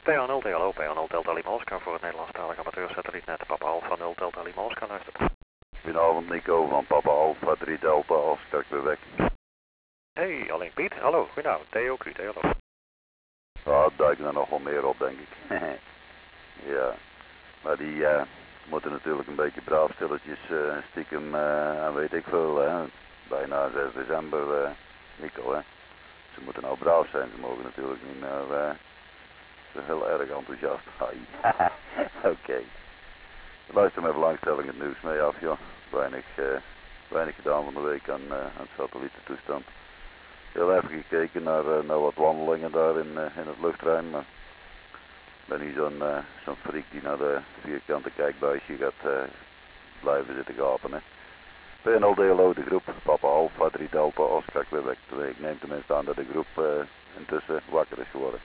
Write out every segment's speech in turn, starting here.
PA0 hallo, PA0 Delta Lima Oscar voor het Nederlandstalige amateursatellietnet. Papa Alpha 0 Delta Lima Oscar luistert. Goedenavond Nico van Papa Alpha 3 Delta Oscar Quebec. Hey, alleen Piet. Hallo, goedenavond. Theo QT, hallo. Ja, duiken er nog wel meer op denk ik. Ja, maar die moeten natuurlijk een beetje braaf stilletjes stiekem en weet ik veel hè. Bijna 6 december Nico hè. Ze moeten nou braaf zijn, ze mogen natuurlijk niet meer zo heel erg enthousiast. Oké. Luister met belangstelling het nieuws mee af joh. Weinig gedaan van de week aan het satellietentoestand. Heel even gekeken naar wat wandelingen daar in het luchtruim. Maar ik ben niet zo'n freak die naar de vierkante kijkbuisje gaat blijven zitten gapen. Hè. PNL-DLO, de groep Papa Alpha 3 Delta Oscar Quebec. Ik neem tenminste aan dat de groep intussen wakker is geworden.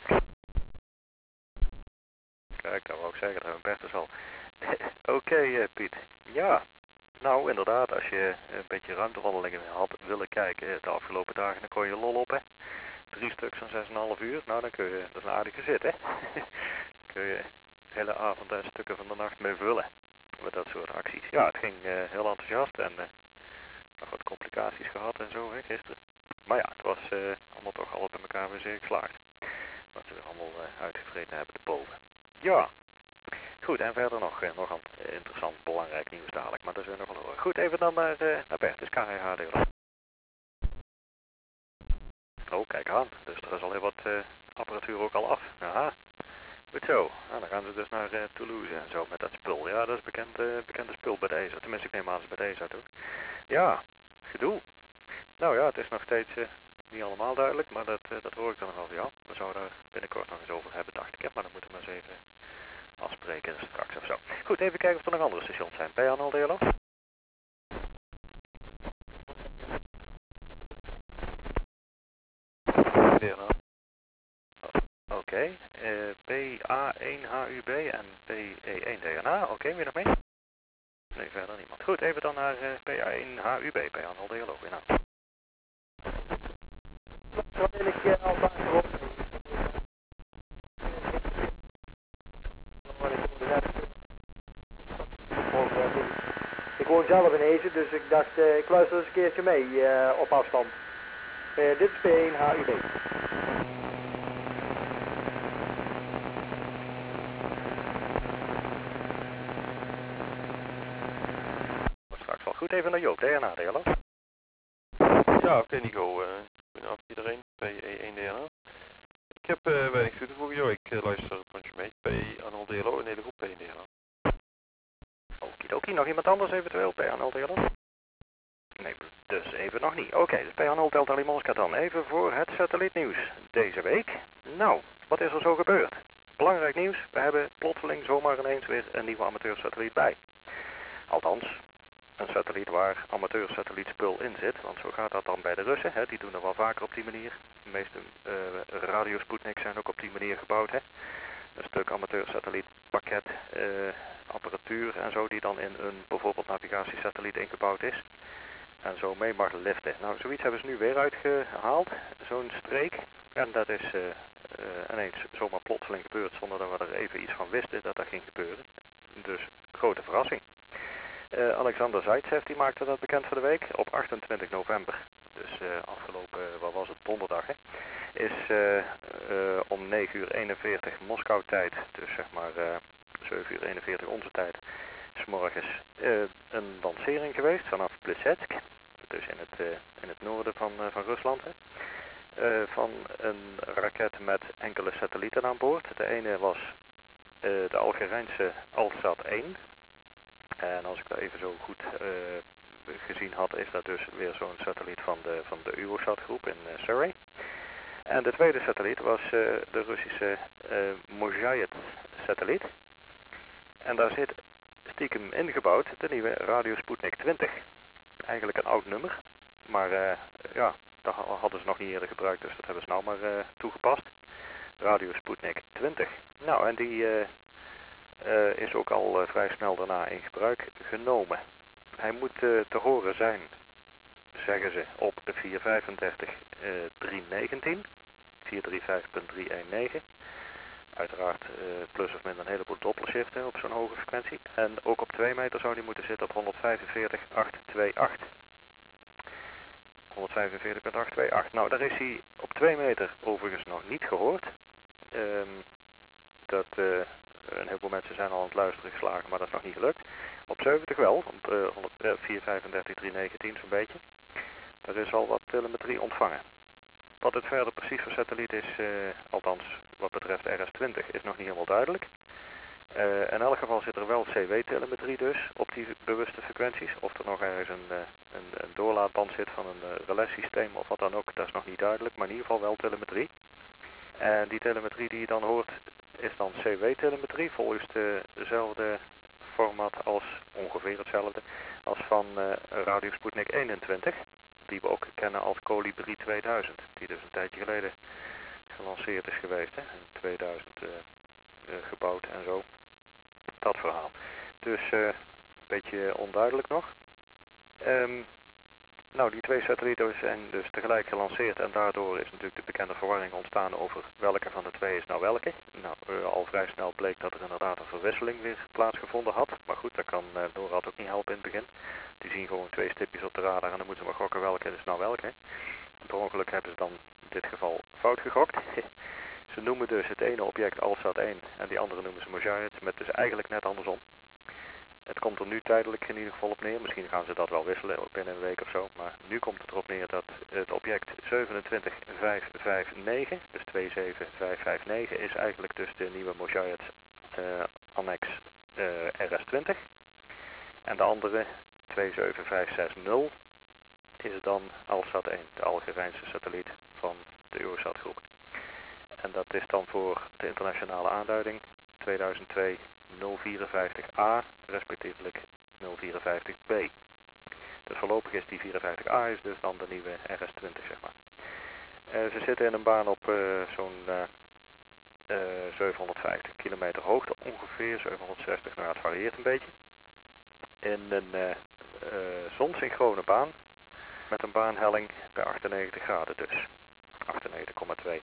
Kijk, dat wou ik zeggen, dat Bert is al. Oké, Piet. Ja, nou inderdaad, als je een beetje ruimtewandelingen had willen kijken de afgelopen dagen, dan kon je lol op hè. 3 stuks van 6,5 uur, nou dan kun je, dat is een aardige zit hè. Kun je de hele avond en stukken van de nacht mee vullen. Met dat soort acties. Ja, het ging heel enthousiast en nog wat complicaties gehad en zo hè, gisteren. Maar ja, het was allemaal toch al bij elkaar weer zeer geslaagd. Wat we allemaal uitgevreten hebben erboven. Ja, goed en verder nog interessant, belangrijk nieuws dadelijk, maar dat zullen we nog wel horen. Goed, even dan naar Bert, dus KHD. Oh, kijk aan, dus er is al heel wat apparatuur ook al af. Aha. Goed zo, nou, dan gaan ze dus naar Toulouse en zo met dat spul. Ja, dat is bekende spul bij de ESA. Tenminste, ik neem aan dat ze bij de ESA doen. Ja, gedoe. Nou ja, het is nog steeds niet allemaal duidelijk, maar dat hoor ik dan nog over jou. We zouden er binnenkort nog eens over hebben, dacht ik. Maar dan moeten we maar eens even afspreken straks of zo. Goed, even kijken of er nog andere stations zijn. Ben je al DLO? Oké, PA1HUB en PE1DNA. Oké, weer nog mee? Nee, verder niemand. Goed, even dan naar PA1HUB, PA0DLO. Nou. Wat wil ik al op? Ik woon zelf in Ezen, dus ik dacht, ik luister eens een keertje mee op afstand. Dit is P1HUB. Straks wel goed, even naar Joop, DNA, DLO. Ja, oké Nico. Goedenavond iedereen, PE1DNA. Ik heb weinig toe te voegen, joh. Ik luister het rondje mee. PA0DLO en de hele groep PE1DNA. Okidoki, nog iemand anders eventueel? PA0DLO? Nee, dus even nog niet. Oké, dus PA0 Delta Lima Oscar dan. Even voor het satellietnieuws deze week. Nou, wat is er zo gebeurd? Belangrijk nieuws, we hebben plotseling zomaar ineens weer een nieuwe amateursatelliet bij. Althans, een satelliet waar amateursatellietspul in zit, want zo gaat dat dan bij de Russen. Hè. Die doen er wel vaker op die manier. De meeste radiosputniks zijn ook op die manier gebouwd. Hè. Een stuk amateursatellietpakket, apparatuur en zo die dan in een bijvoorbeeld navigatiesatelliet ingebouwd is. En zo mee mag liften. Nou, zoiets hebben ze nu weer uitgehaald, zo'n streek. En dat is ineens zomaar plotseling gebeurd zonder dat we er even iets van wisten dat dat ging gebeuren. Dus grote verrassing. Alexander Zaitsev die maakte dat bekend voor de week op 28 november. Dus afgelopen, wat was het, donderdag hè, is om 9 uur 41 Moskou tijd, dus zeg maar 7 uur 41 onze tijd, 's morgens een lancering geweest vanaf Plesetsk, dus in het noorden van Rusland. Hè. Van een raket met enkele satellieten aan boord. De ene was de Algerijnse Alsat 1. En als ik dat even zo goed gezien had, is dat dus weer zo'n satelliet van de Eurosat groep in Surrey. En de tweede satelliet was de Russische Mozaïet satelliet. En daar zit stiekem ingebouwd de nieuwe Radio Sputnik 20. Eigenlijk een oud nummer, maar ja, dat hadden ze nog niet eerder gebruikt, dus dat hebben ze nou maar toegepast. Radio Sputnik 20. Nou, en die is ook al vrij snel daarna in gebruik genomen. Hij moet te horen zijn, zeggen ze, op 435 319, 435.319. Uiteraard plus of min een heleboel dopplershiften op zo'n hoge frequentie. En ook op 2 meter zou die moeten zitten op 145.828. 145.828. Nou, daar is hij op 2 meter overigens nog niet gehoord. Een heleboel mensen zijn al aan het luisteren geslagen, maar dat is nog niet gelukt. Op 70 wel, op 435.319 zo'n beetje. Er is al wat telemetrie ontvangen. Wat het verder precies voor satelliet is, althans wat betreft RS-20, is nog niet helemaal duidelijk. In elk geval zit er wel CW-telemetrie dus op die bewuste frequenties. Of er nog ergens een doorlaatband zit van een relais-systeem of wat dan ook, dat is nog niet duidelijk, maar in ieder geval wel telemetrie. En die telemetrie die je dan hoort is dan CW-telemetrie volgens dezelfde format als, ongeveer hetzelfde, als van Radio Sputnik 21. Die we ook kennen als Colibri 2000. Die dus een tijdje geleden gelanceerd is geweest. Hè? In 2000 gebouwd en zo. Dat verhaal. Dus een beetje onduidelijk nog. Nou, die 2 satellieten zijn dus tegelijk gelanceerd en daardoor is natuurlijk de bekende verwarring ontstaan over welke van de 2 is nou welke. Nou, al vrij snel bleek dat er inderdaad een verwisseling weer plaatsgevonden had. Maar goed, dat kan NORAD ook niet helpen in het begin. Die zien gewoon 2 stipjes op de radar en dan moeten ze maar gokken welke is nou welke. En per ongeluk hebben ze dan in dit geval fout gegokt. Ze noemen dus het ene object Alsat 1 en die andere noemen ze Mojave, met dus eigenlijk net andersom. Het komt er nu tijdelijk in ieder geval op neer. Misschien gaan ze dat wel wisselen binnen een week of zo. Maar nu komt het erop neer dat het object 27559, dus 27559, is eigenlijk dus de nieuwe Mojave Annex RS-20. En de andere 27560 is dan Alsat 1, de Algerijnse satelliet van de Eurosat groep. En dat is dan voor de internationale aanduiding 2002 054A, respectievelijk 054B. Dus voorlopig is die 54A is dus dan de nieuwe RS-20, zeg maar. Ze zitten in een baan op zo'n 750 kilometer hoogte, ongeveer 760, nou het varieert een beetje. In een zonsynchrone baan, met een baanhelling bij 98 graden dus. 98,2.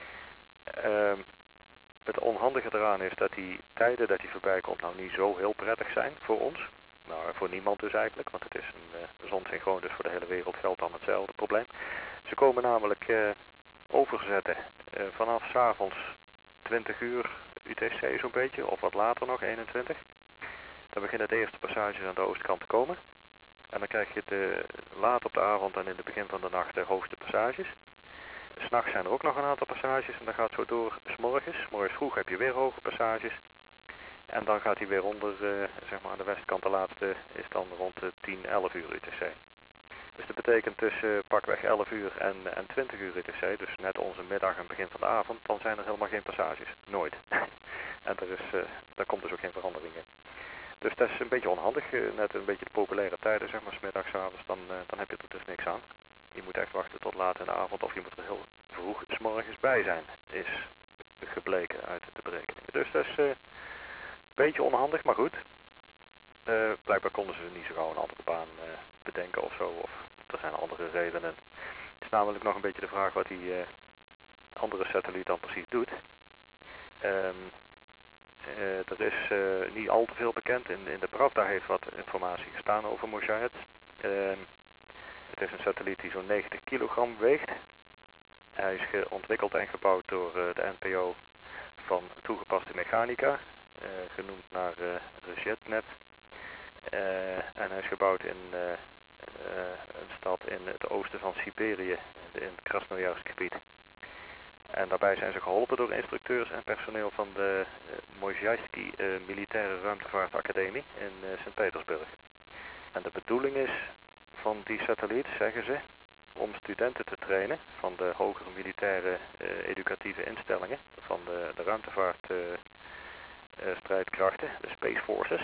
Het onhandige eraan is dat die tijden dat hij voorbij komt nou niet zo heel prettig zijn voor ons. Nou, voor niemand dus eigenlijk, want het is een zonssynchroon, dus voor de hele wereld geldt dan hetzelfde probleem. Ze komen namelijk overzetten vanaf 's avonds 20 uur UTC zo'n beetje, of wat later nog, 21. Dan beginnen de eerste passages aan de oostkant te komen. En dan krijg je laat op de avond en in het begin van de nacht de hoogste passages. 's Nachts zijn er ook nog een aantal passages en dan gaat het zo door 's morgens. 's Morgens vroeg heb je weer hoge passages. En dan gaat hij weer onder, zeg maar aan de westkant, de laatste is dan rond de 10, 11 uur UTC. Dus dat betekent tussen pakweg 11 uur en 20 uur UTC, dus net onze middag en begin van de avond, dan zijn er helemaal geen passages. Nooit. En daar komt dus ook geen verandering in. Dus dat is een beetje onhandig, net een beetje de populaire tijden, zeg maar, 's middags, 's avonds, dan heb je er dus niks aan. Je moet echt wachten tot laat in de avond of je moet er heel vroeg 's morgens bij zijn, is gebleken uit de berekeningen. Dus dat is een beetje onhandig, maar goed. Blijkbaar konden ze niet zo gauw een andere baan bedenken of zo, of er zijn andere redenen. Het is namelijk nog een beetje de vraag wat die andere satelliet dan precies doet. Er is niet al te veel bekend. In de Pravda heeft wat informatie gestaan over Mojave. Het is een satelliet die zo'n 90 kilogram weegt. Hij is ontwikkeld en gebouwd door de NPO van toegepaste mechanica, genoemd naar ResJetNet. En hij is gebouwd in een stad in het oosten van Siberië, in het Krasnojarsk gebied. En daarbij zijn ze geholpen door instructeurs en personeel van de Mojajski Militaire Ruimtevaartacademie in Sint-Petersburg. En de bedoeling is van die satelliet, zeggen ze, om studenten te trainen van de hogere militaire educatieve instellingen, van de ruimtevaartstrijdkrachten, de Space Forces.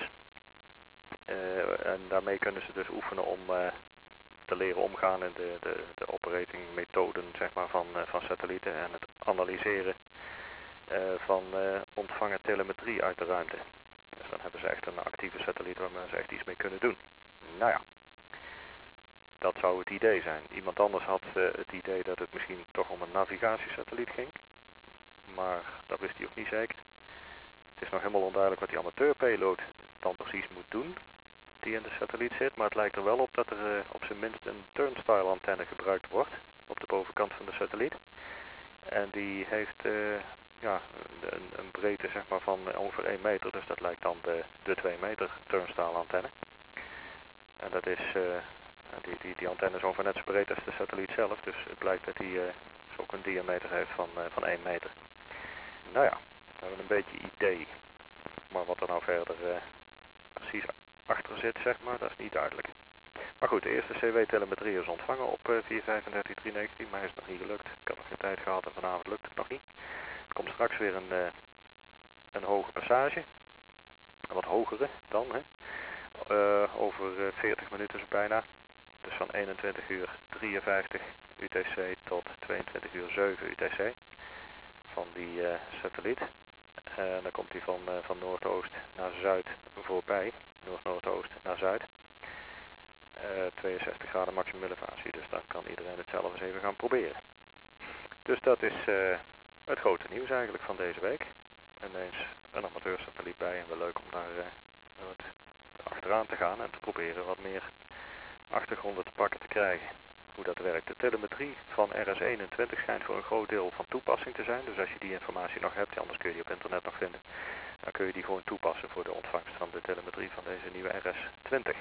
En daarmee kunnen ze dus oefenen om te leren omgaan in de operating methoden, zeg maar, van satellieten en het analyseren van ontvangen telemetrie uit de ruimte. Dus dan hebben ze echt een actieve satelliet waar ze echt iets mee kunnen doen. Nou ja, dat zou het idee zijn. Iemand anders had het idee dat het misschien toch om een navigatiesatelliet ging. maar dat wist hij ook niet zeker. Het is nog helemaal onduidelijk wat die amateurpiloot dan precies moet doen, die in de satelliet zit, maar het lijkt er wel op dat er op zijn minst een turnstile antenne gebruikt wordt op de bovenkant van de satelliet. En die heeft ja, een breedte zeg maar, van ongeveer 1 meter, dus dat lijkt dan de 2 meter turnstile antenne. En dat is, die antenne is ongeveer net zo breed als de satelliet zelf, dus het blijkt dat die ook een diameter heeft van 1 meter. Nou ja, we hebben een beetje idee, maar wat er nou verder precies achter zit, zeg maar, dat is niet duidelijk. Maar goed, de eerste CW-telemetrie is ontvangen op 435-319, maar is nog niet gelukt. Ik had nog geen tijd gehad en vanavond lukt het nog niet. Er komt straks weer een hoge passage, een wat hogere dan, hè. Over 40 minuten zo bijna. Dus van 21 uur 53 UTC tot 22 uur 7 UTC van die satelliet. En dan komt hij van noordoost naar zuid voorbij, noord-noordoost naar zuid. 62 graden maximum elevatie, dus dan kan iedereen het zelf eens even gaan proberen. Dus dat is het grote nieuws eigenlijk van deze week. En eens een amateursatelliet bij en wel leuk om daar wat achteraan te gaan en te proberen wat meer achtergronden te pakken te krijgen. Hoe dat werkt. De telemetrie van RS-21 schijnt voor een groot deel van toepassing te zijn. Dus als je die informatie nog hebt, anders kun je die op internet nog vinden. Dan kun je die gewoon toepassen voor de ontvangst van de telemetrie van deze nieuwe RS-20.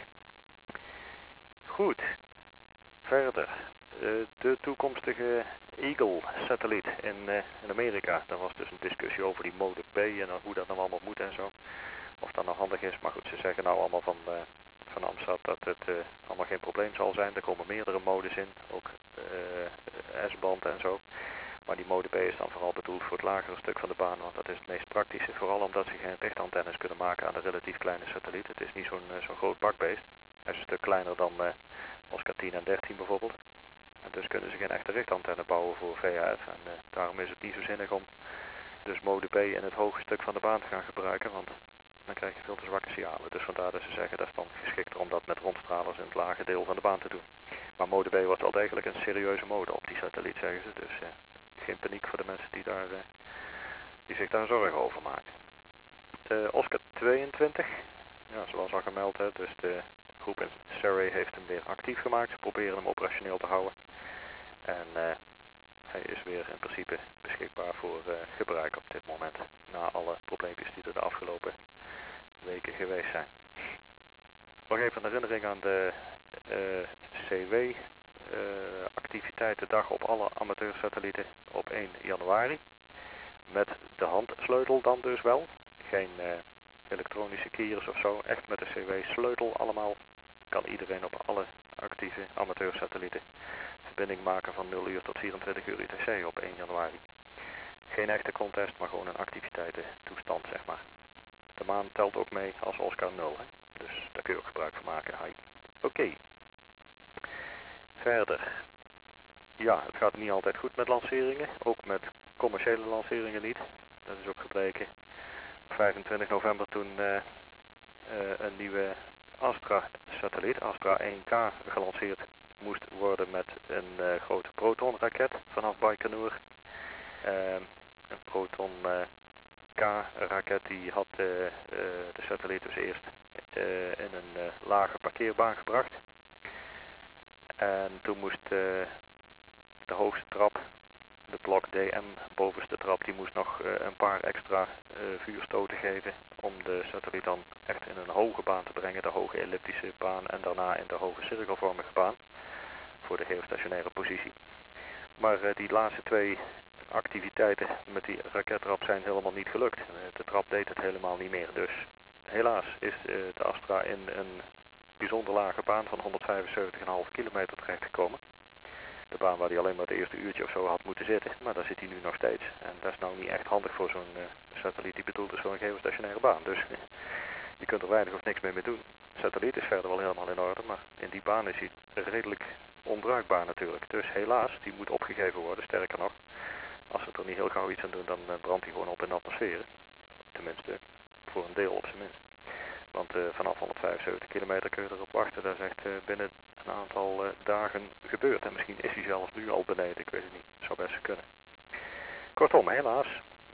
Goed. Verder. De toekomstige Eagle-satelliet in Amerika. Daar was dus een discussie over die mode B en hoe dat nou allemaal moet en zo. Of dat nou handig is. Maar goed, ze zeggen nou allemaal van Amstrad dat het allemaal geen probleem zal zijn. Er komen meerdere modes in, ook S-band en zo. Maar die mode B is dan vooral bedoeld voor het lagere stuk van de baan, want dat is het meest praktische. Vooral omdat ze geen richtantennes kunnen maken aan de relatief kleine satelliet. Het is niet zo'n groot bakbeest. Hij is een stuk kleiner dan Oscar 10 en 13 bijvoorbeeld. En dus kunnen ze geen echte richtantenne bouwen voor VHF. En daarom is het niet zo zinnig om dus mode B in het hoge stuk van de baan te gaan gebruiken, want dan krijg je veel te zwakke signalen. Dus vandaar dat ze zeggen dat is dan geschikter om dat met rondstralers in het lage deel van de baan te doen. Maar mode B wordt wel degelijk een serieuze mode op die satelliet, zeggen ze. Dus geen paniek voor de mensen die zich daar zorgen over maken. Oscar 22, ja, zoals al gemeld, hè, dus de groep in Surrey heeft hem weer actief gemaakt. Ze proberen hem operationeel te houden. En hij is weer in principe beschikbaar voor gebruik op dit moment. Na alle probleempjes die er de afgelopen weken geweest zijn. Nog even een herinnering aan de CW activiteitendag op alle amateursatellieten op 1 januari. Met de handsleutel dan dus wel. Geen elektronische kiers of zo. Echt met de CW sleutel allemaal. Kan iedereen op alle actieve amateursatellieten verbinding maken van 0 uur tot 24 uur UTC op 1 januari. Geen echte contest, maar gewoon een activiteitentoestand, zeg maar. De maan telt ook mee als Oscar 0, hè? Dus daar kun je ook gebruik van maken. Oké. Verder. Ja, het gaat niet altijd goed met lanceringen. Ook met commerciële lanceringen niet. Dat is ook gebleken. Op 25 november toen een nieuwe Astra-satelliet, Astra 1K, gelanceerd moest worden met een grote Proton-raket vanaf Baikonur. Een Proton K-raket die had de satelliet dus eerst in een lage parkeerbaan gebracht. En toen moest de hoogste trap, de blok DM, bovenste trap, die moest nog een paar extra vuurstoten geven om de satelliet dan echt in een hoge baan te brengen, de hoge elliptische baan en daarna in de hoge cirkelvormige baan voor de geostationaire positie. Maar die laatste 2 activiteiten met die rakettrap zijn helemaal niet gelukt. De trap deed het helemaal niet meer. Dus helaas is de Astra in een bijzonder lage baan van 175,5 kilometer terechtgekomen. De baan waar hij alleen maar het eerste uurtje of zo had moeten zitten. Maar daar zit hij nu nog steeds. En dat is nou niet echt handig voor zo'n satelliet die bedoeld is voor een geostationaire baan. Dus je kunt er weinig of niks mee doen. De satelliet is verder wel helemaal in orde, maar in die baan is hij redelijk onbruikbaar natuurlijk. Dus helaas, die moet opgegeven worden. Sterker nog, als we er niet heel gauw iets aan doen, dan brandt hij gewoon op in de atmosfeer. Tenminste, voor een deel op zijn minst. Want vanaf 175 kilometer kun je erop wachten. Dat is echt binnen een aantal dagen gebeurd. En misschien is hij zelfs nu al beneden, ik weet het niet. Zou best kunnen. Kortom, helaas.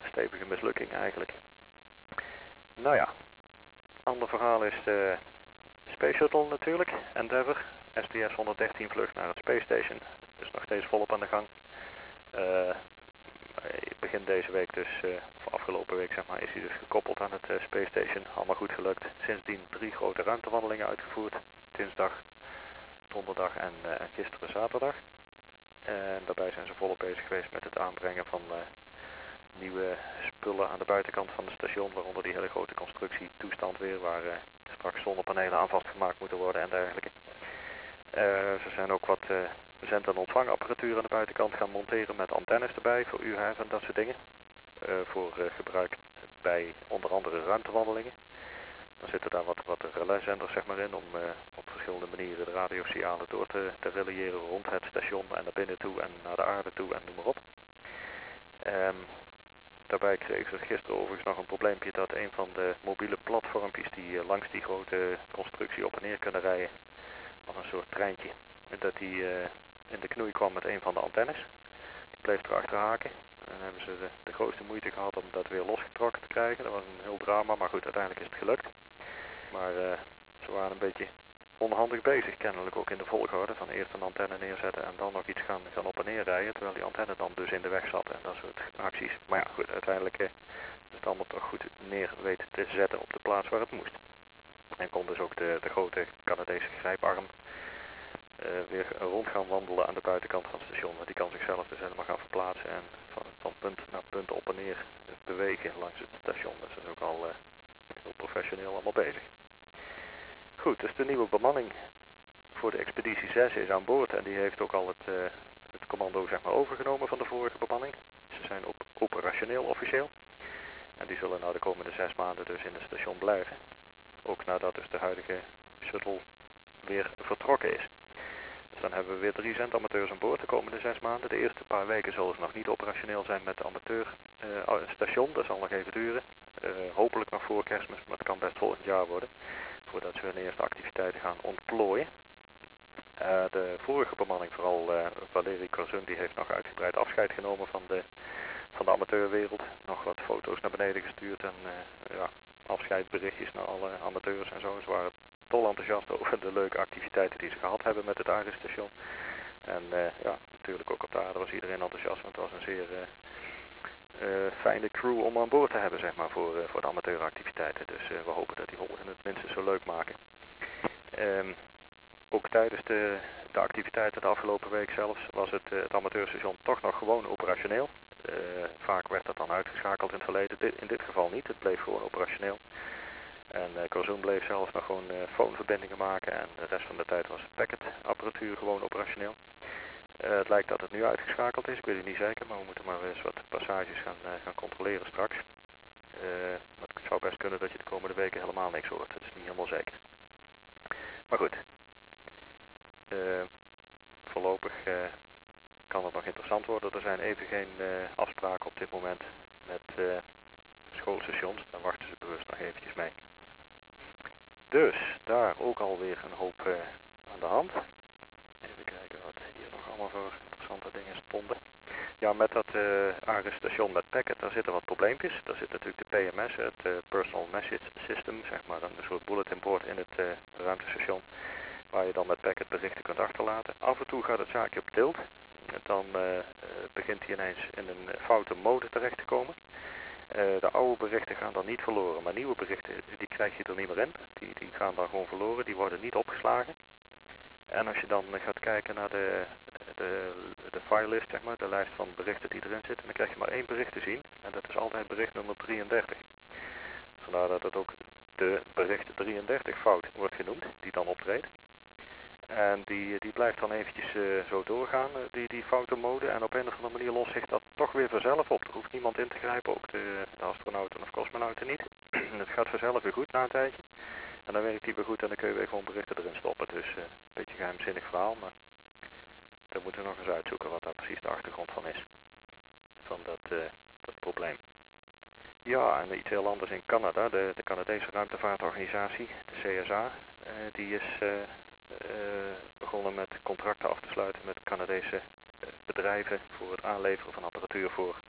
stevige mislukking eigenlijk. Nou ja, ander verhaal is de Space Shuttle natuurlijk, Endeavour, STS-113 vlucht naar het Space Station. Dus nog steeds volop aan de gang. Begin deze week dus, of afgelopen week zeg maar, is hij dus gekoppeld aan het Space Station. Allemaal goed gelukt. Sindsdien 3 grote ruimtewandelingen uitgevoerd. Dinsdag, donderdag en gisteren zaterdag. En daarbij zijn ze volop bezig geweest met het aanbrengen van nieuwe spullen aan de buitenkant van het station. Waaronder die hele grote constructietoestand weer, waar straks zonnepanelen aan vastgemaakt moeten worden en dergelijke. Ze zijn ook wat zend- en ontvangapparatuur aan de buitenkant gaan monteren met antennes erbij voor UHF en dat soort dingen. Voor gebruik bij onder andere ruimtewandelingen. Dan zitten daar wat relaiszenders zeg maar in om op verschillende manieren de radiosignalen door te relayeren rond het station en naar binnen toe en naar de aarde toe en noem maar op. Daarbij kregen ze gisteren overigens nog een probleempje dat een van de mobiele platformpjes die langs die grote constructie op en neer kunnen rijden, van een soort treintje, dat die in de knoei kwam met een van de antennes. Die bleef erachter haken. En dan hebben ze de grootste moeite gehad om dat weer losgetrokken te krijgen. Dat was een heel drama, maar goed, uiteindelijk is het gelukt. Maar ze waren een beetje onhandig bezig, kennelijk ook in de volgorde, van eerst een antenne neerzetten en dan nog iets gaan op en neer rijden, terwijl die antenne dan dus in de weg zat en dat soort acties. Maar ja, goed, uiteindelijk is het allemaal toch goed neer weten te zetten op de plaats waar het moest. En kon dus ook de grote Canadese grijparm weer rond gaan wandelen aan de buitenkant van het station. Want die kan zichzelf dus helemaal gaan verplaatsen en van punt naar punt op en neer bewegen langs het station. Dus dat is ook al heel professioneel allemaal bezig. Goed, dus de nieuwe bemanning voor de expeditie 6 is aan boord en die heeft ook al het commando zeg maar overgenomen van de vorige bemanning. Ze zijn operationeel officieel en die zullen nou de komende 6 maanden dus in het station blijven. Ook nadat dus de huidige shuttle weer vertrokken is. Dus dan hebben we weer 3 zendamateurs aan boord de komende 6 maanden. De eerste paar weken zullen ze nog niet operationeel zijn met de amateurstation. Dat zal nog even duren. Hopelijk nog voor Kerstmis, maar het kan best volgend jaar worden. Voordat ze hun eerste activiteiten gaan ontplooien. De vorige bemanning, vooral Valerie Corzun, die heeft nog uitgebreid afscheid genomen van de amateurwereld. Nog wat foto's naar beneden gestuurd en afscheidberichtjes naar alle amateurs en zo. Ze waren dol enthousiast over de leuke activiteiten die ze gehad hebben met het Aarde-station. En natuurlijk ook op de aarde was iedereen enthousiast, want het was een zeer fijne crew om aan boord te hebben, zeg maar, voor de amateuractiviteiten. Dus we hopen dat die volgende het minstens zo leuk maken. Ook tijdens de activiteiten de afgelopen week zelfs was het amateurstation toch nog gewoon operationeel. Vaak werd dat dan uitgeschakeld in het verleden. In dit geval niet, het bleef gewoon operationeel. En Corzun bleef zelfs nog gewoon foonverbindingen maken en de rest van de tijd was packetapparatuur gewoon operationeel. Het lijkt dat het nu uitgeschakeld is, ik weet het niet zeker, maar we moeten maar eens wat passages gaan controleren straks. Het zou best kunnen dat je de komende weken helemaal niks hoort, dat is niet helemaal zeker. Maar goed, voorlopig kan het nog interessant worden. Er zijn even geen afspraken op dit moment met schoolstations, daar wachten ze bewust nog eventjes mee. Dus daar ook alweer een hoop aan de hand. Even kijken wat hier nog allemaal voor interessante dingen stonden. Ja, met dat Ares-station met Packet, daar zitten wat probleempjes. Daar zit natuurlijk de PMS, het Personal Message System, zeg maar, een soort bulletin board in het ruimtestation, waar je dan met Packet berichten kunt achterlaten. Af en toe gaat het zaakje op tilt. Dan begint hij ineens in een foute mode terecht te komen. De oude berichten gaan dan niet verloren, maar nieuwe berichten die krijg je er niet meer in. Die gaan dan gewoon verloren, die worden niet opgeslagen. En als je dan gaat kijken naar de filelist, zeg maar, de lijst van berichten die erin zitten, dan krijg je maar 1 bericht te zien. En dat is altijd bericht nummer 33. Vandaar dat het ook de bericht 33 fout wordt genoemd, die dan optreedt. En die blijft dan eventjes zo doorgaan, die foute mode. En op een of andere manier lost zich dat toch weer vanzelf op. Er hoeft niemand in te grijpen, ook de astronauten of cosmonauten niet. Het gaat vanzelf weer goed na een tijdje. En dan werkt die weer goed en dan kun je weer gewoon berichten erin stoppen. Dus een beetje geheimzinnig verhaal, maar daar moeten we nog eens uitzoeken wat daar precies de achtergrond van is. Van dat probleem. Ja, en iets heel anders in Canada. De Canadese ruimtevaartorganisatie, de CSA, die is begonnen met contracten af te sluiten met Canadese bedrijven voor het aanleveren van apparatuur voor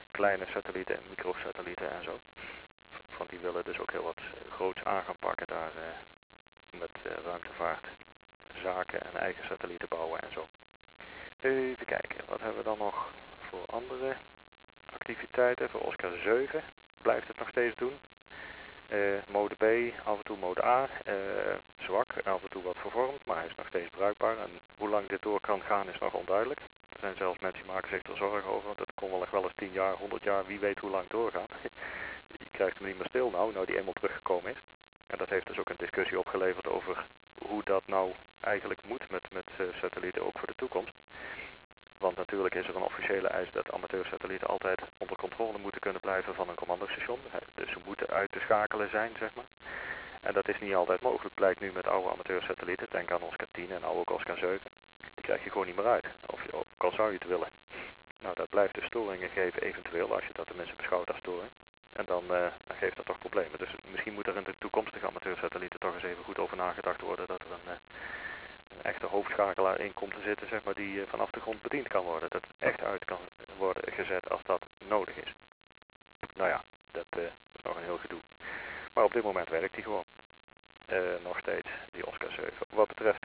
kleine satellieten en microsatellieten en zo. Want die willen dus ook heel wat groots aan gaan pakken daar met ruimtevaartzaken en eigen satellieten bouwen en zo. Even kijken, wat hebben we dan nog voor andere activiteiten? Voor Oscar 7 blijft het nog steeds doen. Mode B, af en toe mode A, zwak, af en toe wat vervormd, maar hij is nog steeds bruikbaar. En hoe lang dit door kan gaan is nog onduidelijk. Er zijn zelfs mensen die maken zich er zorgen over, want het kon wel eens 10 jaar, 100 jaar, wie weet hoe lang doorgaat. Je krijgt hem niet meer stil nou die eenmaal teruggekomen is. En dat heeft dus ook een discussie opgeleverd over hoe dat nou eigenlijk moet met satellieten, ook voor de toekomst. Want natuurlijk is er een officiële eis dat amateursatellieten altijd onder controle moeten kunnen blijven van een commandostation. Dus ze moeten uit te schakelen zijn, zeg maar. En dat is niet altijd mogelijk, blijkt nu met oude amateursatellieten. Denk aan Oscar 10 en ook Oscar 7. Die krijg je gewoon niet meer uit, ook al zou je het willen. Nou, dat blijft dus storingen geven eventueel, als je dat tenminste beschouwt als storing. En dan geeft dat toch problemen. Dus misschien moet er in de toekomstige amateursatellieten toch eens even goed over nagedacht worden dat er een echte hoofdschakelaar in komt te zitten, zeg maar, die vanaf de grond bediend kan worden. Dat het echt uit kan worden gezet als dat nodig is. Nou ja, dat is nog een heel gedoe. Maar op dit moment werkt die gewoon. Nog steeds, die Oscar 7. Wat betreft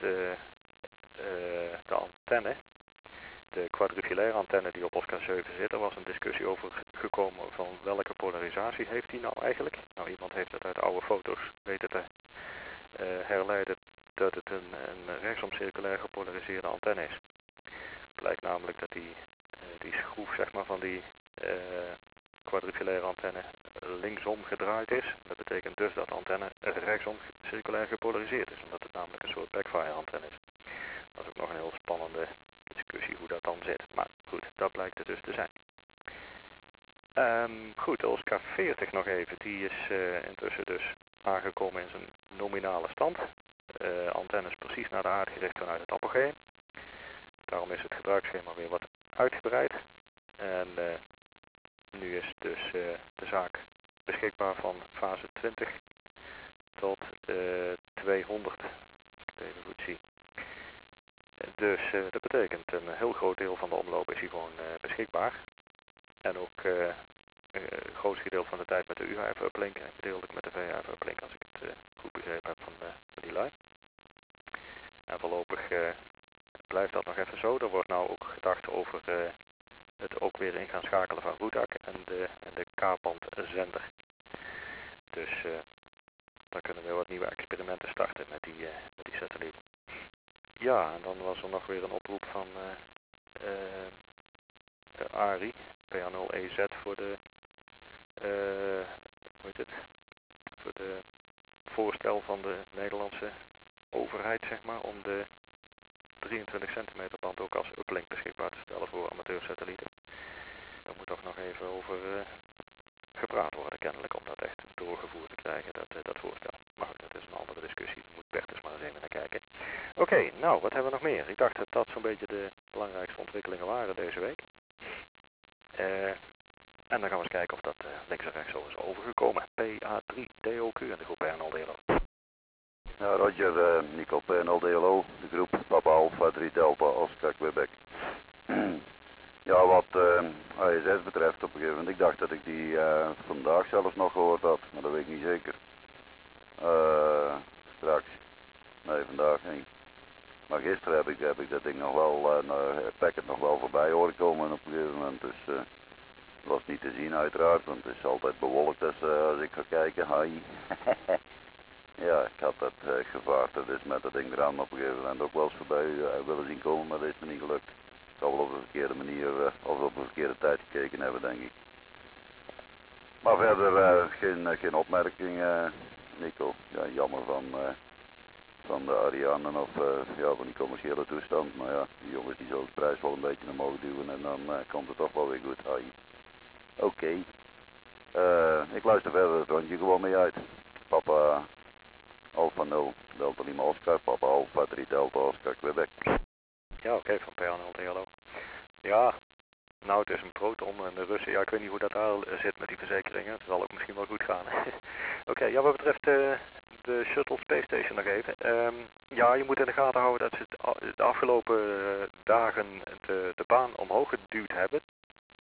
de antenne, de quadrifulaire antenne die op Oscar 7 zit, er was een discussie over gekomen van welke polarisatie heeft die nou eigenlijk. Nou, iemand heeft het uit oude foto's weten te herleiden dat het een rechtsom circulair gepolariseerde antenne is. Het blijkt namelijk dat die schroef, zeg maar, van die quadrifulaire antenne linksom gedraaid is. Dat betekent dus dat de antenne rechtsom circulair gepolariseerd is, omdat het namelijk een soort backfire antenne is. Dat is ook nog een heel spannende discussie hoe dat dan zit. Maar goed, dat blijkt het dus te zijn. Goed, de Oscar 40 nog even. Die is intussen dus aangekomen in zijn nominale stand. Antennes precies naar de aarde gericht vanuit het apogeum. Daarom is het gebruiksschema weer wat uitgebreid. En nu is dus de zaak beschikbaar van fase 20 tot 200. Als ik het even goed zie. Dus dat betekent een heel groot deel van de omloop is hier gewoon beschikbaar. En ook het grootste gedeelte van de tijd met de UHF-uplink en gedeeltelijk met de VHF-uplink, als ik het goed begrepen heb van die lui. En voorlopig blijft dat nog even zo. Er wordt nou ook gedacht over het ook weer in gaan schakelen van Rudak en de K-band zender. Dus daar kunnen we wat nieuwe experimenten starten met die satelliet. Ja, en dan was er nog weer een oproep van ARI, PA0EZ voor de voor de voorstel van de Nederlandse overheid, zeg maar, om de 23 centimeter band ook als uplink beschikbaar te stellen voor amateursatellieten. Daar moet toch nog even over gepraat worden, kennelijk, om dat echt doorgevoerd te krijgen, dat voorstel. Maar goed, dat is een andere discussie, daar moet Bert dus maar eens even naar kijken. Oké, nou, wat hebben we nog meer? Ik dacht dat dat zo'n beetje de belangrijkste ontwikkelingen waren deze week. En dan gaan we eens kijken of dat links en rechts zo is overgekomen. PA3 DOQ en de groep PNL-DLO. Ja, Roger, Nico PNL-DLO, de groep Papa Alpha 3 Delta Oscar Quebec. Ja, wat ISS betreft op een gegeven moment, ik dacht dat ik die vandaag zelfs nog gehoord had, maar dat weet ik niet zeker. Straks, nee vandaag niet. Maar gisteren heb ik dat ding nog wel, packet nog wel voorbij horen komen op een gegeven moment, dus was niet te zien uiteraard, want het is altijd bewolkt als ik ga kijken, hi. Ja, ik had dat gevaard, dus met dat ding eraan op een gegeven moment ook wel eens voorbij willen zien komen, maar dat is me niet gelukt. Ik zal wel op een verkeerde manier of op een verkeerde tijd gekeken hebben, denk ik. Maar verder geen opmerking, Nico. Ja, jammer van de Ariane of ja, van die commerciële toestand. Maar ja, die jongens die zullen de prijs wel een beetje naar mogen duwen en dan komt het toch wel weer goed. Oké. Ik luister verder het rondje gewoon mee uit. Papa Alpha 0, Delta Lima Oscar, Papa Alpha 3 Delta Oscar Quebec. Ja, oké, van PA0-DLO. Ja, nou het is een proton en de Russen, ja ik weet niet hoe dat daar zit met die verzekeringen. Het zal ook misschien wel goed gaan. Oké, ja, wat betreft de Shuttle Space Station nog even. Ja, je moet in de gaten houden dat ze de afgelopen dagen de baan omhoog geduwd hebben.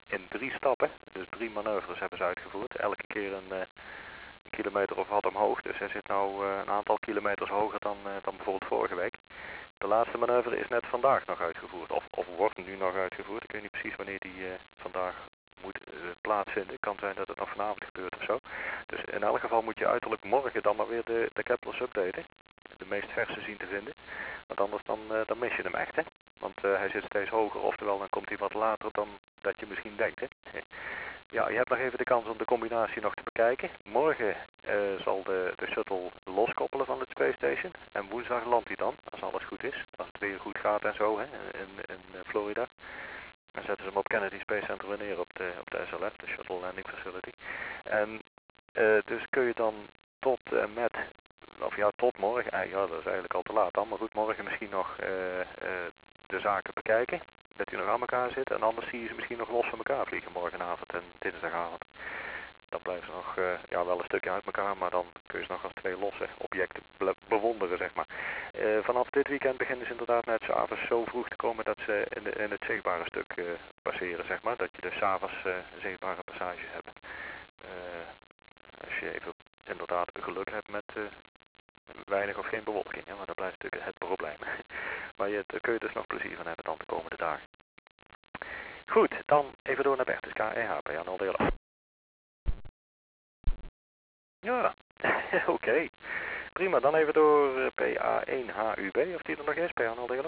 in 3 stappen. Dus 3 manoeuvres hebben ze uitgevoerd. Elke keer een kilometer of wat omhoog. Dus hij zit nou een aantal kilometers hoger dan bijvoorbeeld vorige week. De laatste manoeuvre is net vandaag nog uitgevoerd. Of wordt nu nog uitgevoerd. Ik weet niet precies wanneer die vandaag moet plaatsvinden. Het kan zijn dat het nog vanavond gebeurt of zo. Dus in elk geval moet je uiterlijk morgen dan maar weer de Keplers updaten. De meest verse zien te vinden. Want anders dan mis je hem echt, hè. Want hij zit steeds hoger. Oftewel dan komt hij wat later dan dat je misschien denkt, hè. Ja, je hebt nog even de kans om de combinatie nog te bekijken. Morgen zal de shuttle loskoppelen van het Space Station. En woensdag landt hij dan, als alles goed is. Als het weer goed gaat en zo, hè, in Florida. Dan zetten ze hem op Kennedy Space Center weer neer op de SLF, de Shuttle Landing Facility. En dus kun je dan tot morgen, ja, dat is eigenlijk al te laat dan. Maar goed, morgen misschien nog de zaken bekijken. Dat die nog aan elkaar zitten. En anders zie je ze misschien nog los van elkaar vliegen morgenavond en dinsdagavond. Dan blijven ze nog wel een stukje uit elkaar, maar dan kun je ze nog als 2 losse objecten bewonderen, zeg maar. Vanaf dit weekend beginnen ze inderdaad net 's avonds zo vroeg te komen dat ze in het zichtbare stuk passeren, zeg maar. Dat je dus 's avonds zichtbare passages hebt. Als je even inderdaad geluk hebt met weinig of geen bewolking, hè, maar dat blijft natuurlijk het probleem. Maar daar kun je dus nog plezier van hebben dan de komende dagen. Goed, dan even door naar Bertus, KEH, PA0DLO. Ja, oké. Prima, dan even door PA1HUB, of die er nog is, PA0DLO.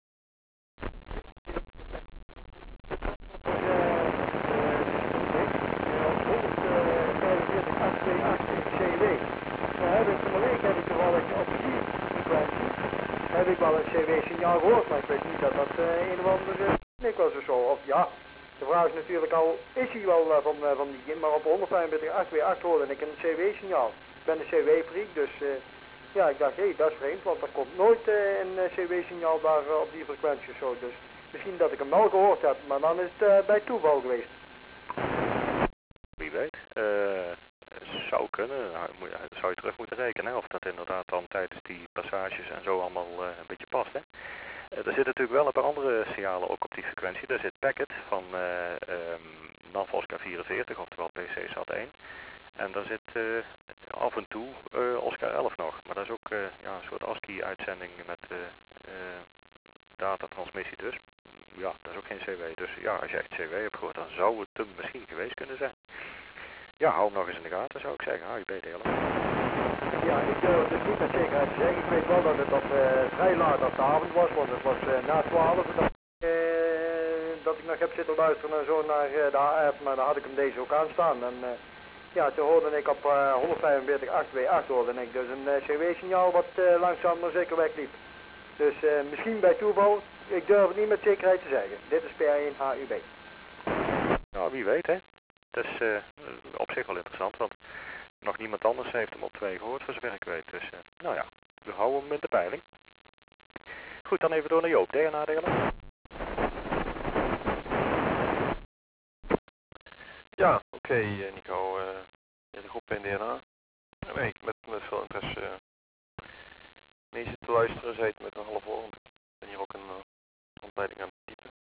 Heb ik wel een CW-signaal gehoord, maar ik weet niet dat dat een of andere knik was of zo. Of ja, de vraag is natuurlijk al, is hij wel van die, maar op 145.828 hoorde ik een CW-signaal. Ik ben een CW-freak, dus ja, ik dacht, hé, dat is vreemd, want er komt nooit een CW-signaal daar op die frequentie of zo. Dus misschien dat ik hem wel gehoord heb, maar dan is het bij toeval geweest. Wie weet. Zou kunnen, zou je terug moeten rekenen, hè, of dat inderdaad dan tijdens die passages en zo allemaal een beetje past. Hè. Er zitten natuurlijk wel een paar andere signalen ook op die frequentie. Er zit Packet van NAV Oscar 44, oftewel PC-SAT 1. En daar zit af en toe Oscar 11 nog, maar dat is ook een soort ASCII-uitzending met datatransmissie dus. Ja, dat is ook geen CW. Dus ja, als je echt CW hebt gehoord, dan zou het hem misschien geweest kunnen zijn. Ja, hou hem nog eens in de gaten, zou ik zeggen. HUB delen. Ja, ik durf het dus niet met zekerheid te zeggen. Ik weet wel dat het vrij laat op de avond was, want het was na 12 dat ik nog heb zitten luisteren en zo naar de AF, maar dan had ik hem deze ook aanstaan. En ja, toen hoorde ik op 145.828 hoorde ik dus een CW-signaal wat langzaam maar zeker wegliep. Dus misschien bij toeval, ik durf het niet met zekerheid te zeggen. Dit is PA1HUB. Nou, wie weet, hè. Dat is op zich wel interessant, want nog niemand anders heeft hem op 2 gehoord voor zover ik weet. Dus nou ja, we houden hem in de peiling. Goed, dan even door naar Joop. DNA delen. Ja, oké, Nico. In de groep NDNA. Ik met veel interesse mee zitten te luisteren. Zij het met een half oor, want ik ben hier ook een handleiding aan het typen.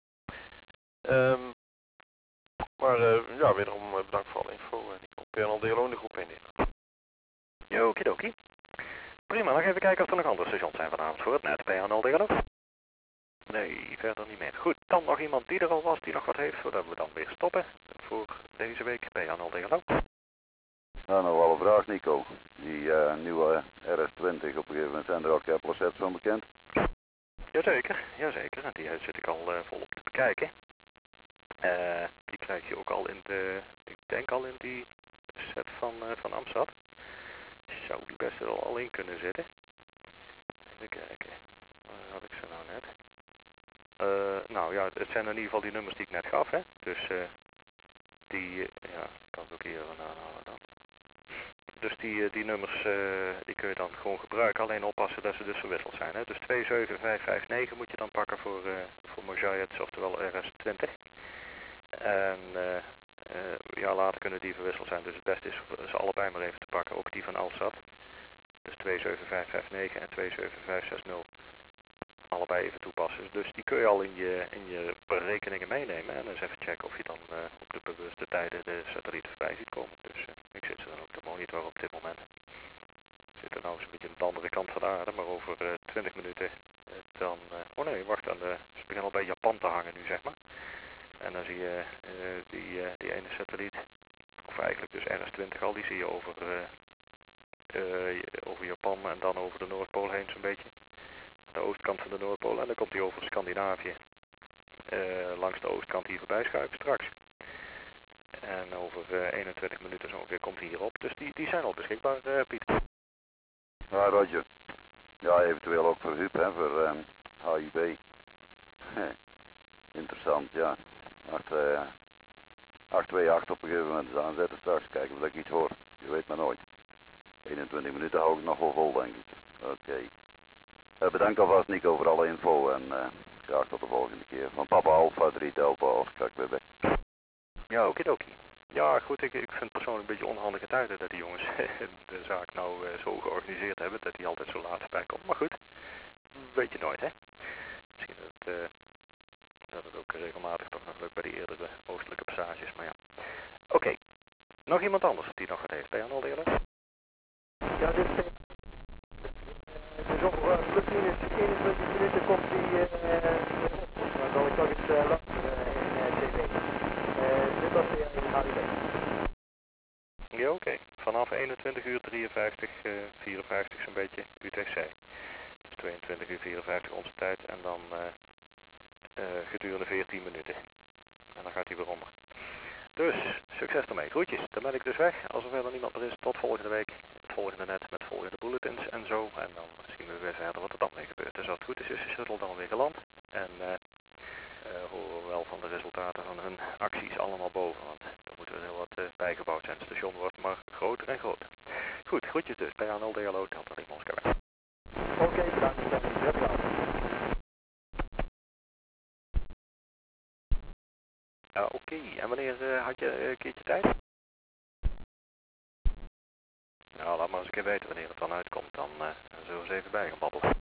Maar ja, wederom bedankt voor alle info. Nico. PA0DLO in de groep NDNA. Okidoki. Prima, nog even kijken of er nog andere stations zijn vanavond voor het net. PA0DLO. Nee, verder niet meer. Goed, dan nog iemand die er al was, die nog wat heeft, voordat we dan weer stoppen voor deze week. PA0DLO. Nou, nog wel een vraag, Nico. Die nieuwe RS-20, op een gegeven moment zijn er al Kepler sets van bekend. Jazeker. En die zit ik al volop te bekijken. Die krijg je ook al in ik denk al in die set van Amstad. Zou die best wel al in kunnen zitten. Even kijken. Waar had ik ze nou net? Nou ja, het zijn in ieder geval die nummers die ik net gaf, hè. Dus ja, kan ik ook hier aanhalen dan. Dus die nummers, die kun je dan gewoon gebruiken, alleen oppassen dat ze dus verwisseld zijn, hè. Dus 27559 moet je dan pakken voor Mojayets, oftewel RS20. En ja, later kunnen die verwisseld zijn, dus het beste is ze allebei maar even te pakken, ook die van Alsat. Dus 27559 en 27560. allebei even toepassen. Dus die kun je al in je berekeningen meenemen en eens even checken of je dan op de bewuste tijden de satelliet voorbij ziet komen. Dus ik zit ze dan op de monitor op dit moment. We zitten nou eens een beetje aan de andere kant van de aarde, maar over 20 minuten dan... oh nee, wacht, ze beginnen al bij Japan te hangen nu, zeg maar. En dan zie je die ene satelliet, of eigenlijk dus RS-20 al, die zie je over Japan en dan over de Noordpool heen zo'n beetje. De oostkant van de Noordpool en dan komt hij over Scandinavië. Langs de oostkant hier voorbij schuiven straks. En over 21 minuten zo ongeveer komt hij hierop. Dus die zijn al beschikbaar, Pieter. Ja, Roger. Ja, eventueel ook voor Huub, hè, voor HIB. Interessant, ja. 828 op een gegeven moment eens aanzetten straks. Kijken of ik iets hoor. Je weet maar nooit. 21 minuten hou ik nog wel vol, denk ik. Oké. Bedankt alvast, Nico, voor alle info en graag tot de volgende keer. Van Papa Alpha 3 Delta Oscar Quebec. Ja, okidoki. Ja, goed, ik vind het persoonlijk een beetje onhandige tijden dat die jongens de zaak nou zo georganiseerd hebben dat die altijd zo laat voorbij komt. Maar goed, weet je nooit, hè. Misschien dat het ook regelmatig toch nog lukt bij die eerdere oostelijke passages, maar ja. Oké. Nog iemand anders die nog wat heeft bij Arnold eerder? Ja, dus over plus minus 21 minuten komt die dan zal ik nog eens luisteren in tv. Dit was weer in HDB. Ja, oké. Vanaf 21 uur 53, 54 zo'n beetje UTC. Dus 22 uur 54 onze tijd en dan gedurende 14 minuten. En dan gaat hij weer onder. Dus, succes ermee. Groetjes. Dan ben ik dus weg. Als er verder niemand meer is, tot volgende week. Het volgende net met volgende bulletins en zo. En dan zien we weer verder wat er dan mee gebeurt. Dus als het goed is de shuttle dan weer geland. En horen we wel van de resultaten van hun acties allemaal boven. Want er moet weer heel wat bijgebouwd zijn. Het station wordt maar groter en groter. Goed, groetjes dus bij Arnold DLO, Delta Lima Oscar. Oké, bedankt. Oké, en wanneer had je een keertje tijd? Nou, laat maar eens een keer weten wanneer het dan uitkomt. Dan zullen we eens even bij gaan babbelen.